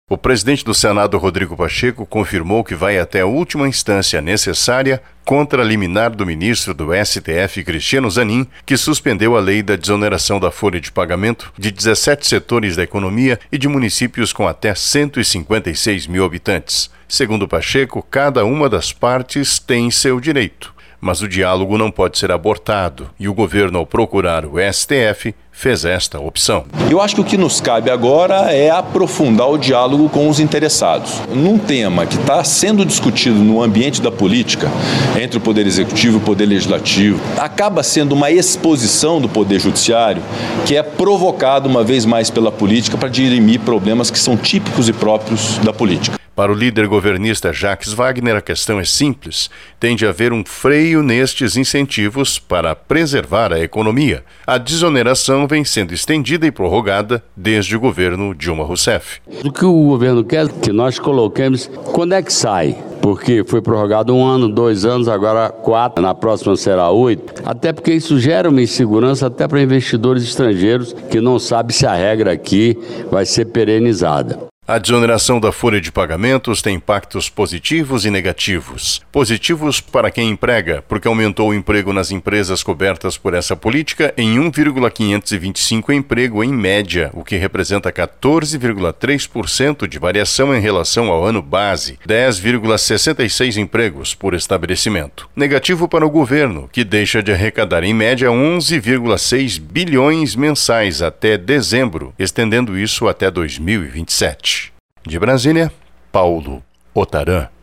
O presidente do Senado, Rodrigo Pacheco, confirmou que vai até a última instância necessária contra a liminar do ministro do STF, Cristiano Zanin, que suspendeu a lei da desoneração da folha de pagamento de 17 setores da economia e de municípios com até 156 mil habitantes. Segundo Pacheco, cada uma das partes tem seu direito. Mas o diálogo não pode ser abortado e o governo, ao procurar o STF, fez esta opção. Eu acho que o que nos cabe agora é aprofundar o diálogo com os interessados. Num tema que está sendo discutido no ambiente da política, entre o Poder Executivo e o Poder Legislativo, acaba sendo uma exposição do Poder Judiciário que é provocada uma vez mais pela política para dirimir problemas que são típicos e próprios da política. Para o líder governista Jacques Wagner, a questão é simples. Tem de haver um freio nestes incentivos para preservar a economia. A desoneração vem sendo estendida e prorrogada desde o governo Dilma Rousseff. O que o governo quer que nós coloquemos, quando é que sai? Porque foi prorrogado 1 ano, 2 anos, agora 4, na próxima será 8. Até porque isso gera uma insegurança até para investidores estrangeiros que não sabem se a regra aqui vai ser perenizada. A desoneração da folha de pagamentos tem impactos positivos e negativos. Positivos para quem emprega, porque aumentou o emprego nas empresas cobertas por essa política em 1,525 emprego em média, o que representa 14,3% de variação em relação ao ano base, 10,66 empregos por estabelecimento. Negativo para o governo, que deixa de arrecadar em média 11,6 bilhões mensais até dezembro, estendendo isso até 2027. De Brasília, Paulo Otarã.